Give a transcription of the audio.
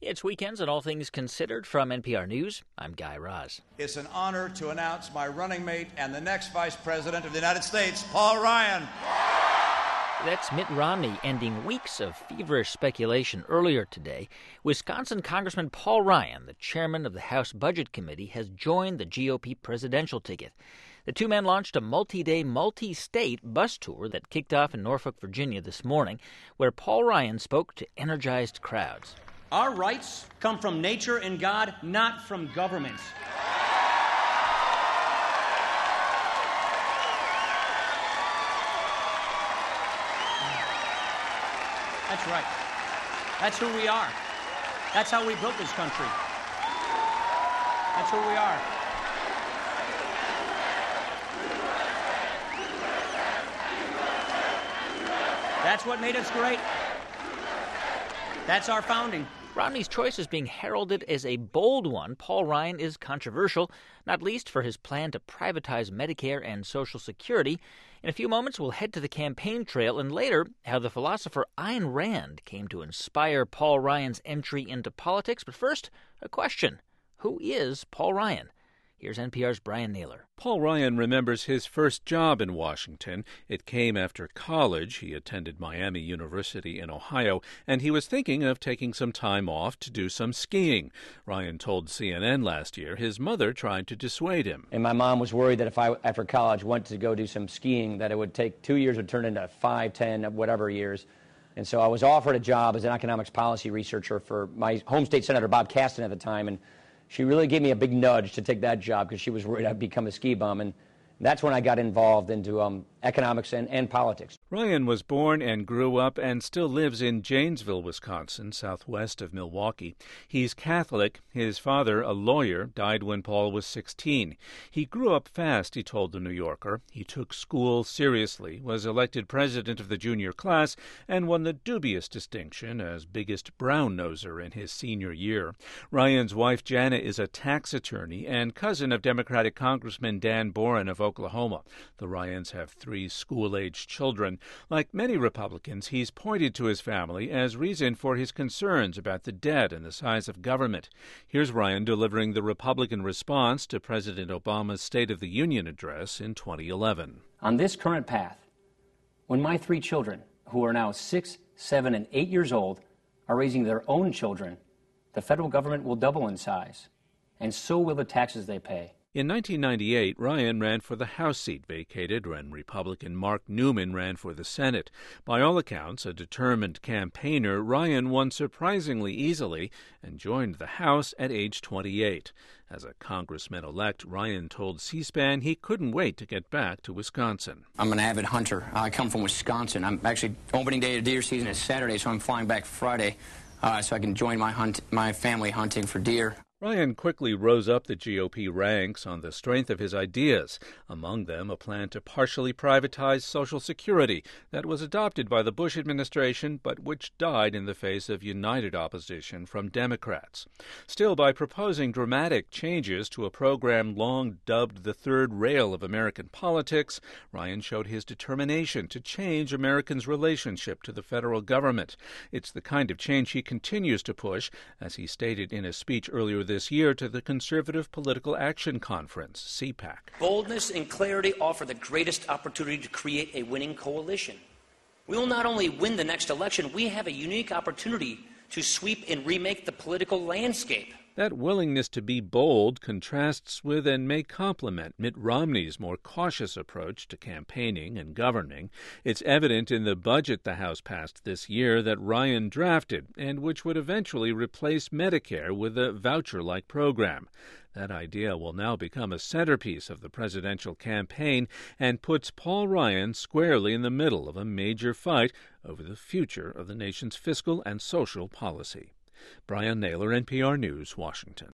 It's Weekends and All Things Considered from NPR News. I'm Guy Raz. It's an honor to announce my running mate and the next Vice President of the United States, Paul Ryan. That's Mitt Romney ending weeks of feverish speculation earlier today. Wisconsin Congressman Paul Ryan, the chairman of the House Budget Committee, has joined the GOP presidential ticket. The two men launched a multi-day, multi-state bus tour that kicked off in Norfolk, Virginia this morning, where Paul Ryan spoke to energized crowds. Our rights come from nature and God, not from governments. That's right. That's who we are. That's how we built this country. That's who we are. That's what made us great. That's our founding. Romney's choice is being heralded as a bold one. Paul Ryan is controversial, not least for his plan to privatize Medicare and Social Security. In a few moments, we'll head to the campaign trail and later how the philosopher Ayn Rand came to inspire Paul Ryan's entry into politics. But first, a question. Who is Paul Ryan? Here's NPR's Brian Naylor. Paul Ryan remembers his first job in Washington. It came after college. He attended Miami University in Ohio, and he was thinking of taking some time off to do some skiing. Ryan told CNN last year his mother tried to dissuade him. And my mom was worried that if I, after college, went to go do some skiing, that it would take 2 years, would turn into 5, 10, whatever years. And so I was offered a job as an economics policy researcher for my home state senator, Bob Caston, at the time, and she really gave me a big nudge to take that job because she was worried I'd become a ski bum. And that's when I got involved into economics and politics. Ryan was born and grew up and still lives in Janesville, Wisconsin, southwest of Milwaukee. He's Catholic. His father, a lawyer, died when Paul was 16. He grew up fast, he told The New Yorker. He took school seriously, was elected president of the junior class, and won the dubious distinction as biggest brown-noser in his senior year. Ryan's wife, Jana, is a tax attorney and cousin of Democratic Congressman Dan Boren of Oklahoma. The Ryans have 3 school-aged children. Like many Republicans, he's pointed to his family as reason for his concerns about the debt and the size of government. Here's Ryan delivering the Republican response to President Obama's State of the Union address in 2011. On this current path, when my 3 children, who are now 6, 7, and 8 years old, are raising their own children, the federal government will double in size, and so will the taxes they pay. In 1998, Ryan ran for the House seat vacated when Republican Mark Newman ran for the Senate. By all accounts, a determined campaigner, Ryan won surprisingly easily and joined the House at age 28. As a congressman-elect, Ryan told C-SPAN he couldn't wait to get back to Wisconsin. I'm an avid hunter. I come from Wisconsin. I'm actually, opening day of deer season is Saturday, so I'm flying back Friday so I can join my family hunting for deer. Ryan quickly rose up the GOP ranks on the strength of his ideas, among them a plan to partially privatize Social Security that was adopted by the Bush administration but which died in the face of united opposition from Democrats. Still, by proposing dramatic changes to a program long dubbed the third rail of American politics, Ryan showed his determination to change Americans' relationship to the federal government. It's the kind of change he continues to push, as he stated in a speech earlier this year to the Conservative Political Action Conference, CPAC. Boldness and clarity offer the greatest opportunity to create a winning coalition. We will not only win the next election, we have a unique opportunity to sweep and remake the political landscape. That willingness to be bold contrasts with and may complement Mitt Romney's more cautious approach to campaigning and governing. It's evident in the budget the House passed this year that Ryan drafted and which would eventually replace Medicare with a voucher-like program. That idea will now become a centerpiece of the presidential campaign and puts Paul Ryan squarely in the middle of a major fight over the future of the nation's fiscal and social policy. Brian Naylor, NPR News, Washington.